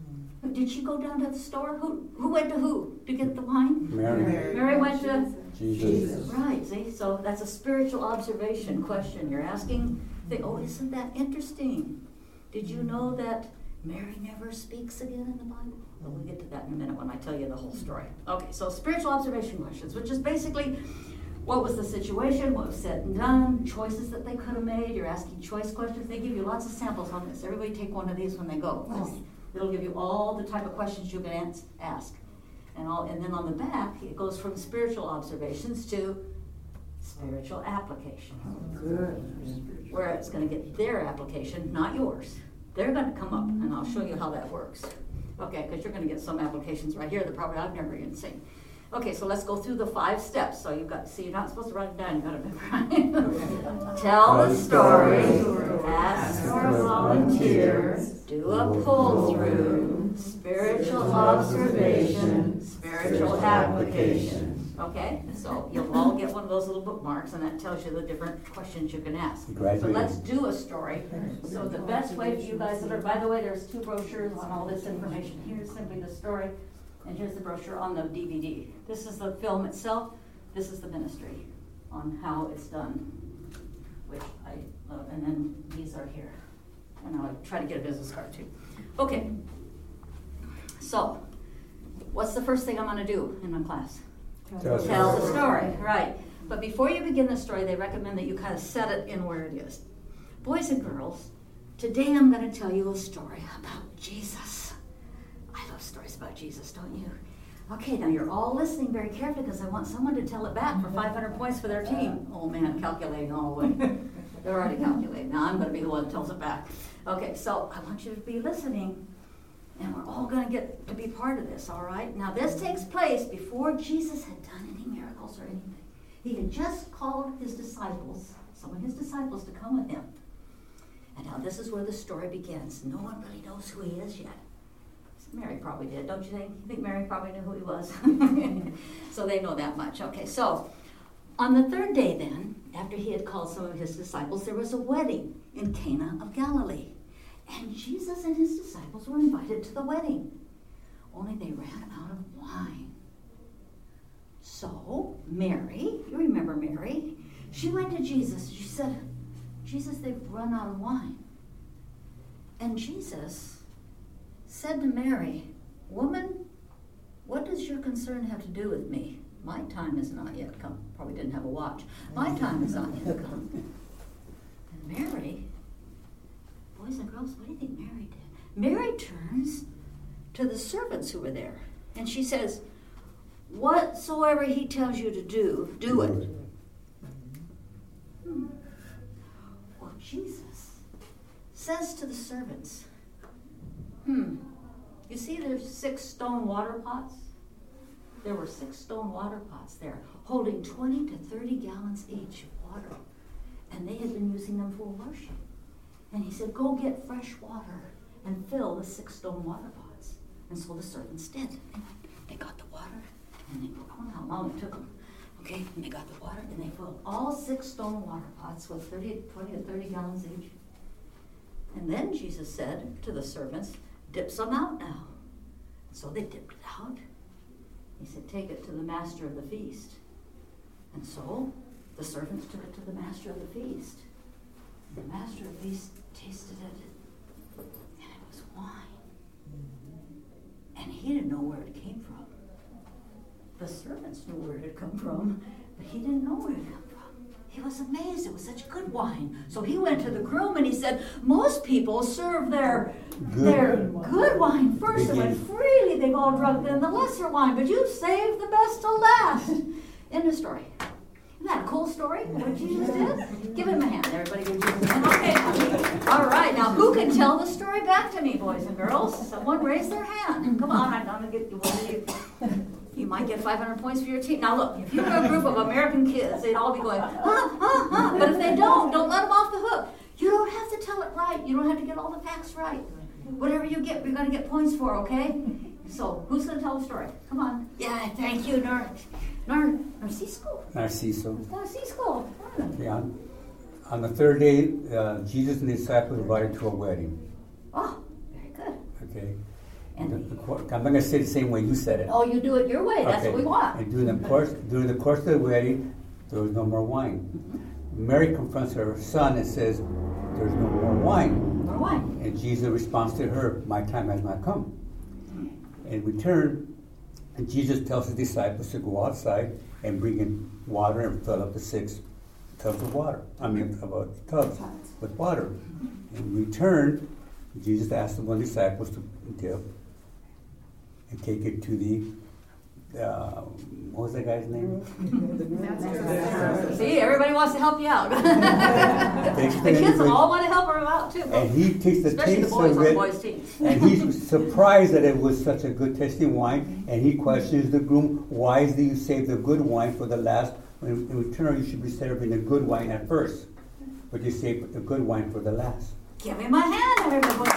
Did she go down to the store? Who who went to who to get the wine? Mary. Mary went to Jesus. Right, see, so that's a spiritual observation question. You're asking, think, oh, isn't that interesting? Did you know that Mary never speaks again in the Bible? Well, we'll get to that in a minute when I tell you the whole story. Okay, so spiritual observation questions, which is basically what was the situation, what was said and done, choices that they could have made. You're asking choice questions. They give you lots of samples on this. Everybody take one of these when they go. It'll give you all the type of questions you can ask. And, all, and then on the back, it goes from spiritual observations to spiritual application. Good. Where it's going to get their application, not yours. They're going to come up, and I'll show you how that works. Okay, because you're going to get some applications right here that probably I've never even seen. Okay, so let's go through the five steps. So you've got, see, you're not supposed to write it down, you've got to memorize. Tell the story, ask for a volunteer, do a pull-through, spiritual observation, spiritual application. Okay, so you'll all get one of those little bookmarks, and that tells you the different questions you can ask. So let's do a story. So the best way for you guys to learn, by the way, there's two brochures on all this information. Here's simply the story. And here's the brochure on the D V D. This is the film itself. This is the ministry on how it's done, which I love. And then these are here. And I'll try to get a business card too. Okay. So, what's the first thing I'm going to do in my class? Tell us Tell the the story, right. But before you begin the story, they recommend that you kind of set it in where it is. Boys and girls, today I'm going to tell you a story about Jesus. I love stories about Jesus, don't you? Okay, now you're all listening very carefully because I want someone to tell it back for five hundred points for their team. Oh man, calculating all the way. They're already calculating. Now I'm going to be the one that tells it back. Okay, so I want you to be listening, and we're all going to get to be part of this, all right? Now this takes place before Jesus had done any miracles or anything. He had just called his disciples, some of his disciples, to come with him. And now this is where the story begins. No one really knows who he is yet. Mary probably did, don't you think? You think Mary probably knew who he was? So they know that much. Okay, so on the third day then, after he had called some of his disciples, there was a wedding in Cana of Galilee. And Jesus and his disciples were invited to the wedding. Only they ran out of wine. So Mary, you remember Mary, she went to Jesus. She said, Jesus, they've run out of wine. And Jesus said to Mary, woman, what does your concern have to do with me? My time is not yet come. Probably didn't have a watch. My time is not yet come. And Mary, boys and girls, what do you think Mary did? Mary turns to the servants who were there, and she says, whatsoever he tells you to do, do it. Hmm. Well, Jesus says to the servants, Hmm. You see there's six stone water pots? There were six stone water pots there, holding twenty to thirty gallons each of water. And they had been using them for worship. And he said, go get fresh water and fill the six stone water pots. And so the servants did. They got the water, and they, I don't know how long it took them. Okay, and they got the water, and they filled all six stone water pots with thirty, twenty to thirty gallons each. And then Jesus said to the servants, dip some out now. So they dipped it out. He said, take it to the master of the feast. And so the servants took it to the master of the feast. And the master of the feast tasted it, and it was wine. And he didn't know where it came from. The servants knew where it had come from, but he didn't know where it had come from. He was amazed. It was such good wine. So he went to the groom and he said, most people serve their good, their good wine first, and when freely they've all drunk then the lesser wine, but you've saved the best to last. End of story. Isn't that a cool story, what Jesus did? Give him a hand, everybody. Give Jesus a hand. Okay. All right, now who can tell the story back to me, boys and girls? Someone raise their hand. Come on, I'm going to get you one of you. You might get five hundred points for your team. Now look, if you're a group of American kids, they'd all be going, ah, ah, ah. But if they don't, don't let them off the hook. You don't have to tell it right. You don't have to get all the facts right. Whatever you get, you're going to get points for, okay? So, who's going to tell the story? Come on. Yeah, thank you, Nar- Nar- Narciso. Narciso. Narciso. Yeah. On the third day, uh, Jesus and the disciples were invited to a wedding. Oh, very good. Okay. And The, the, I'm not going to say it the same way you said it. oh, you do it your way. That's Okay. what we want. And during the course, during the course of the wedding, there was no more wine. Mary confronts her son and says, "There's no more wine." More wine. And Jesus responds to her, "My time has not come." In return, and Jesus tells his disciples to go outside and bring in water and fill up the six tubs of water. I mean, about tubs with water. In return, Jesus asked the one disciples to dip and take it to the, uh, what was that guy's name? See, everybody wants to help you out. Takes The it kids anyway. all want to help her out too. And he takes the Especially the taste boys of on the it, boys' teams. and he's surprised that it was such a good tasting wine, and he questions the groom, why do you save the good wine for the last, when in return you should be serving the good wine at first, but you save the good wine for the last. Give him a hand, everybody.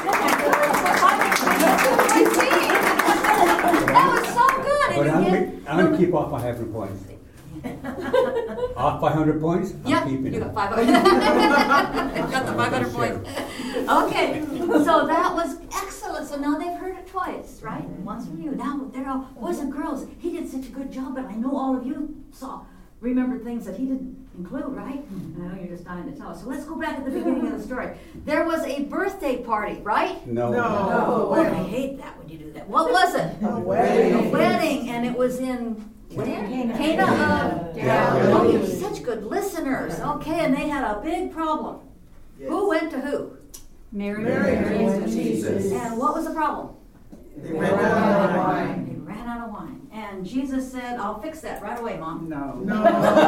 That was so good. But And I'm you gonna, get- I'm gonna keep off my hundred points. Off by hundred points, I'm Yeah, keeping you it. got five hundred. Got the five hundred points. Okay, so that was excellent. So now they've heard it twice, right? Once from you. Now they're all, boys and girls, he did such a good job, but I know all of you saw remembered things that he didn't include, right? And I know you're just dying to tell us. So let's go back at the beginning of the story. There was a birthday party, right? No. No. Oh, I hate that when you do that. What was it? A wedding. A wedding, and it was in where? Cana. Cana of Yeah. Galilee. Oh, you're such good listeners. Okay, and they had a big problem. Yes. Who went to who? Mary. Mary and and Jesus. And what was the problem? They ran out of wine. They ran out of wine. And Jesus said, I'll fix that right away, Mom. No. No.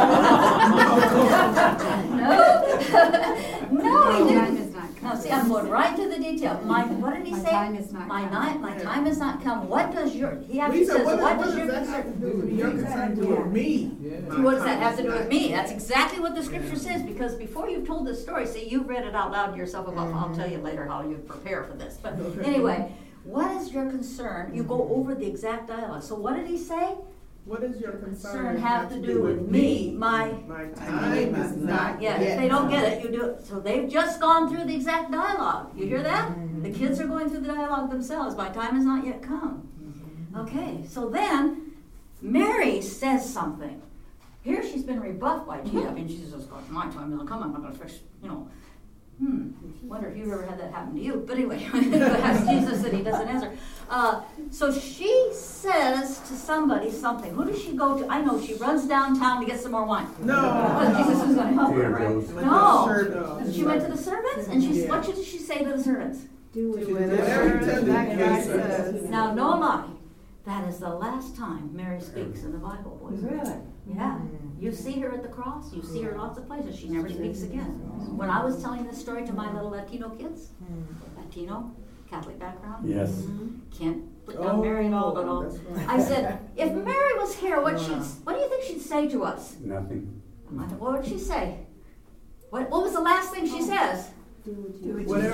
No, he Time didn't. is not No, come. see, I'm going right to the detail. My, what did he My say? time is not My come. night, my time has not come. What does your, he actually Lisa, says, what, what what does does your that have to concern? do with your concern to do with me? My What does that time have is to do not- with me? That's exactly what the scripture says, because before you've told this story, see, you've read it out loud to yourself about, I'll tell you later how you prepare for this. But anyway, what is your concern? You go over the exact dialogue. So what did he say? What does your concern Concern have to do with me, my, My time is not yeah, yet. if they don't get it, you do it. So they've just gone through the exact dialogue. You hear that? The kids are going through the dialogue themselves. My time has not yet come. Okay, so then Mary says something. Here she's been rebuffed by Jesus. I mean, she's just going, my time will come. I'm not going to fix, you know. Hmm. Wonder if you've ever had that happen to you. But anyway, ask Jesus and he doesn't answer. Uh, so she says to somebody something. Who does she go to? I know she runs downtown to get some more wine. No. Well, Jesus was going to help her, Here right? goes. No. Sure. She went to the servants, and she. Yeah. What did she say to the servants? Do Whatever you tell That the God kids. says. Now, no lie. That is the last time Mary speaks in the Bible, boys. Really? Yeah. You see her at the cross. You see her lots of places. She never speaks again. When I was telling this story to my little Latino kids, Latino, Catholic background, Yes. can't put down Mary and all, but all. that's right. I said, if Mary was here, what she'd, what do you think she'd say to us? Nothing. I said, what would she say? What, what was the last thing she says? Whatever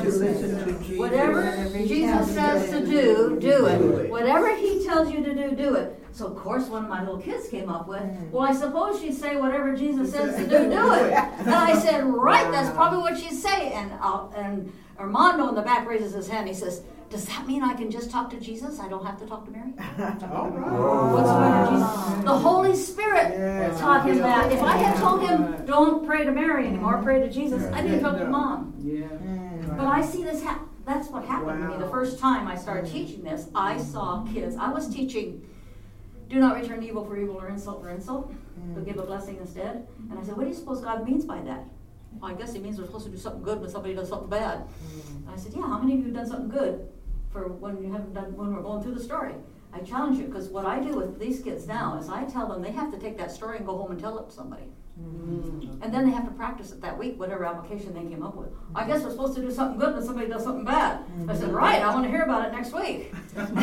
Whatever Jesus says to do, do it. Whatever he tells you to do, do it. So of course one of my little kids came up with, well, I suppose she'd say whatever Jesus says to do, do it. And I said, right, that's probably what she'd say. And uh, and Armando in the back raises his hand. He says, does that mean I can just talk to Jesus? I don't have to talk to Mary? All right. What's the matter, Jesus? The Holy Spirit Yeah. taught him that. If I had told him, don't pray to Mary anymore, pray to Jesus, I didn't talk to Mom. Yeah. But I see this hap- that's what happened to me. The Wow. first time I started teaching this, I saw kids. I was teaching, do not return evil for evil or insult for insult, but give a blessing instead. And I said, what do you suppose God means by that? Well, I guess he means we're supposed to do something good when somebody does something bad. And I said, yeah, how many of you have done something good for when you haven't done, when we're going through the story? I challenge you, because what I do with these kids now is I tell them they have to take that story and go home and tell it to somebody. And then they have to practice it that week, whatever application they came up with. I guess we're supposed to do something good when somebody does something bad. I said, right, I want to hear about it next week. And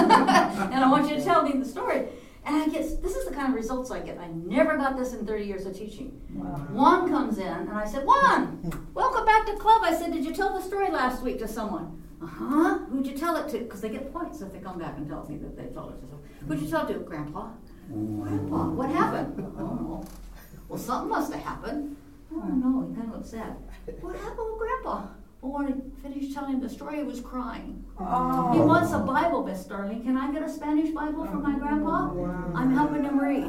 I want you to tell me the story. And I get, this is the kind of results I get. I never got this in thirty years of teaching. Juan comes in, and I said, Juan, welcome back to club. I said, did you tell the story last week to someone? Uh-huh. Who'd you tell it to? Because they get points if they come back and tell me that they told it to someone. Who'd you tell it to? Grandpa. Grandpa, what happened? I don't know. Well, something must have happened. Oh, no, he kind of looked sad. What happened with Grandpa? Well, when I finished telling him the story, he was crying. He wants a Bible, Miss Starling. Can I get a Spanish Bible for my grandpa? I'm helping him read.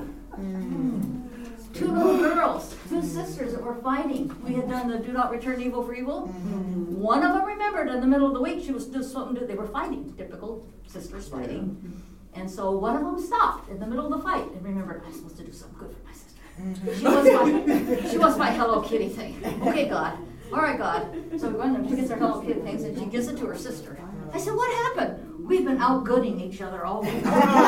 Two little girls, two sisters that were fighting. We had done the do not return evil for evil. One of them remembered in the middle of the week she was doing something, to, they were fighting, typical sisters fighting. And so one of them stopped in the middle of the fight and remembered, I'm supposed to do something good for my sister. She was my, she was my Hello Kitty thing. Okay, God. All right, God. So we run there. She gets her Hello Kitty things and she gives it to her sister. I said, what happened? We've been outgooding each other all week.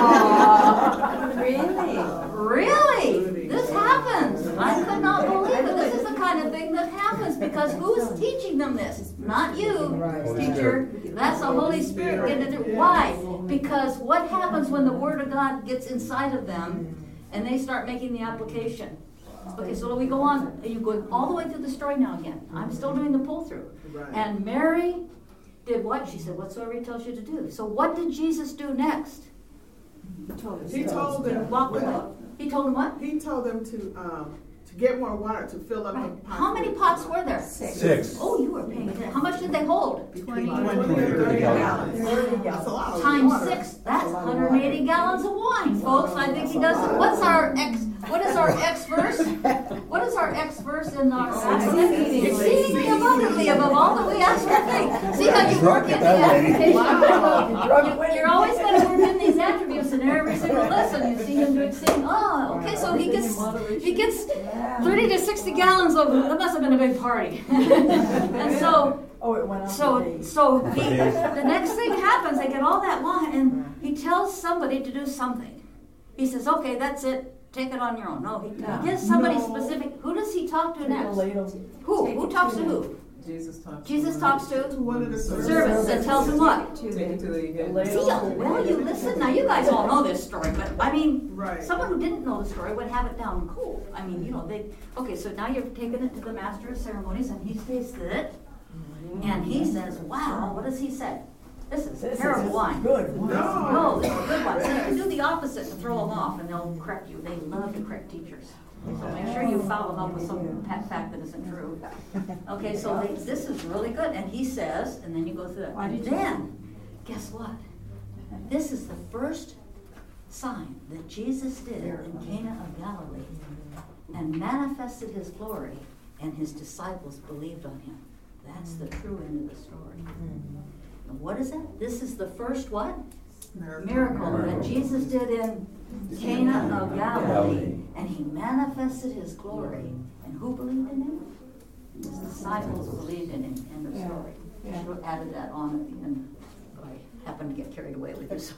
Really? Really? This happens. I could not believe it. This is the kind of thing that happens because who's teaching them this? Not you, teacher. That's the Holy Spirit getting it. Why? Because what happens when the Word of God gets inside of them and they start making the application? Okay, so we go on. Are you going all the way through the story now again? I'm still doing the pull through. And Mary did what? She said, whatsoever he tells you to do. So what did Jesus do next? He told them. Walk away. He told them what? He told them to um to get more water to fill up Right. the pot. How many pots were there? Six. Oh, you were paying attention. How much did they hold? Twenty, thirty gallons. That's a lot of Times water. six, that's one hundred eighty gallons of wine, folks. I think he does it. What's our ex, what is our X verse? What is our X verse in our acronym? Exceedingly abundantly above all that we ask or think. See how you work in the application. Wow. You're always going to work in these attributes in every single lesson. You see him doing exceeding. Oh, okay, so he gets he gets thirty to sixty gallons of. That must have been a big party. And so. Oh, it went up. So, so he, the next thing happens, they get all that wine, and he tells somebody to do something. He says, okay, that's it, take it on your own. No, he, he gives somebody No. specific. Who does he talk to next? Who? Who? Who talks to who? Jesus talks. Jesus talks to To one of the servants and tells him what? Take it to the See, well, you listen. Now, you guys all know this story, but I mean, Right. someone who didn't know the story would have it down cold. I mean, you know, they, okay, so now you're taking it to the master of ceremonies, and he tastes it. And he says, wow, what does he say? This is This terrible is wine. good. No. No, this is a good one. So you can do the opposite and throw them off, and they'll correct you. They love to correct teachers. So make sure you foul them up with some pa- fact that isn't true. Okay, so they, this is really good. And he says, and then you go through it. Why did And you- then, guess what? This is the first sign that Jesus did in Cana of Galilee and manifested his glory, and his disciples believed on him. That's the true end of the story. And what is that? This is the first what? Miracle that Jesus did in Cana of Galilee. And he manifested his glory. And who believed in him? His disciples believed in him. End of story. I should have added that on at the end. I happened to get carried away with this.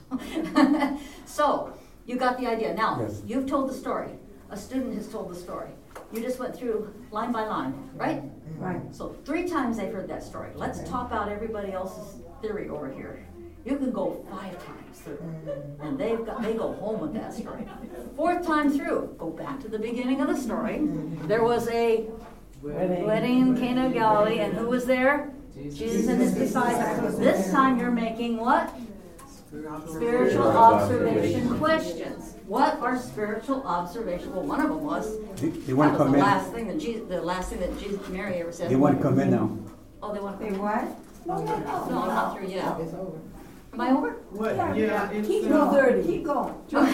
So, you got the idea. Now, Yes. you've told the story. A student has told the story. You just went through line by line, right? Right. So three times they've heard that story. Let's top out everybody else's theory over here. You can go five times through, and they've got they go home with that story. Fourth time through, go back to the beginning of the story. There was a Wedding. wedding in Cana of Galilee, and who was there? Jesus and his disciples. This time you're making what? Spiritual observation questions. What are spiritual observation? Well, one of them was They, they that want was to come the in. last thing that Jesus, the last thing that Jesus, Mary ever said. They want to come in now. Oh, they want to They come in. what? No, I'm not through yet. It's over. Am I over? What? Yeah. it's, Keep uh, going. thirty. Keep going.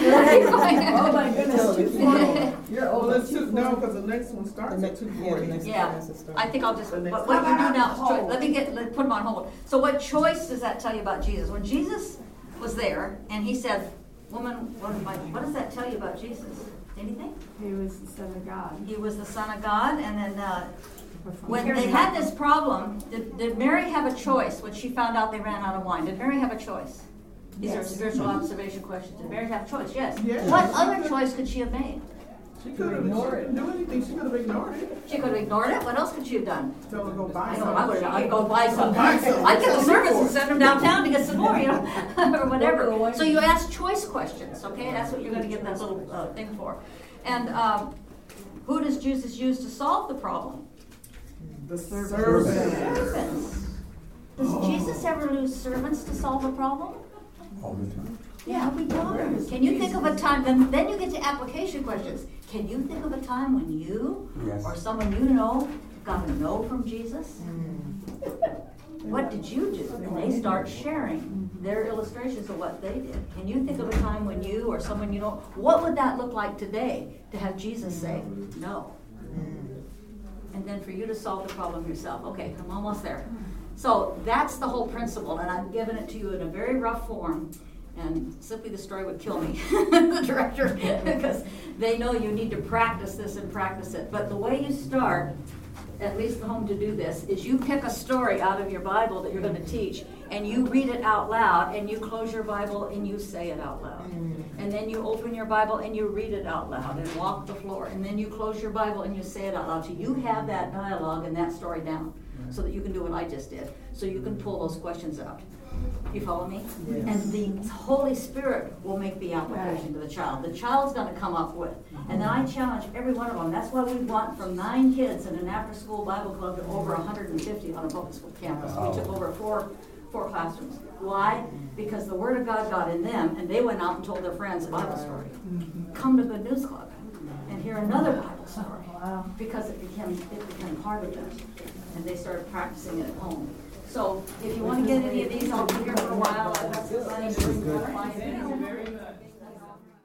Oh my goodness. Keep going. You're Well, over. let's two, no, because the next one starts The at next, two yeah, the forty. next Yeah, class is starting. I think I'll just, The next- what, what you do now, is Hold. choi- let me get, let, put them on hold. So what choice does that tell you about Jesus? When Jesus was there, and he said, woman, what, am I- what does that tell you about Jesus? Anything? He was the Son of God. He was the Son of God, and then, uh, when they had this problem, did, did Mary have a choice when she found out they ran out of wine? Did Mary have a choice? These are spiritual observation questions. Did Mary have a choice? Yes. Yes. What other choice could she have made? She could have, she didn't do anything, she could have ignored it. She could have ignored it. What else could she have done? Tell her to go buy I know, some. I would, I'd go buy some. Buy some. I'd get the servants and send them downtown to get some more, you know, or whatever. So you ask choice questions, okay? That's what you're gonna get that little uh, thing for. And um, who does Jesus use to solve the problem? The servant. Servants. Does Jesus ever use servants to solve a problem? All the time. Yeah, we don't. Can you think of a time, then, then you get to application questions. Can you think of a time when you Yes. or someone you know got a no from Jesus? What did you do? And they start sharing their illustrations of what they did. Can you think of a time when you or someone you know, what would that look like today to have Jesus say no? And then for you to solve the problem yourself. Okay, I'm almost there. So that's the whole principle, and I'm giving it to you in a very rough form. And simply the story would kill me, the director, because they know you need to practice this and practice it. But the way you start, at least the home to do this, is you pick a story out of your Bible that you're going to teach, and you read it out loud, and you close your Bible and you say it out loud. And then you open your Bible and you read it out loud and walk the floor. And then you close your Bible and you say it out loud. So you have that dialogue and that story down so that you can do what I just did. So you can pull those questions out. You follow me? Yes. And the Holy Spirit will make the application to the child. The child's going to come up with. And then I challenge every one of them. That's why we want from nine kids in an after-school Bible club to over one hundred fifty on a public school campus. We took over four four classrooms. Why? Because the Word of God got in them, and they went out and told their friends a Bible story. Come to Good News Club and hear another Bible story. Because it became it became part of them, and they started practicing it at home. So if you want to get any of these, I'll be here for a while. I've got some money to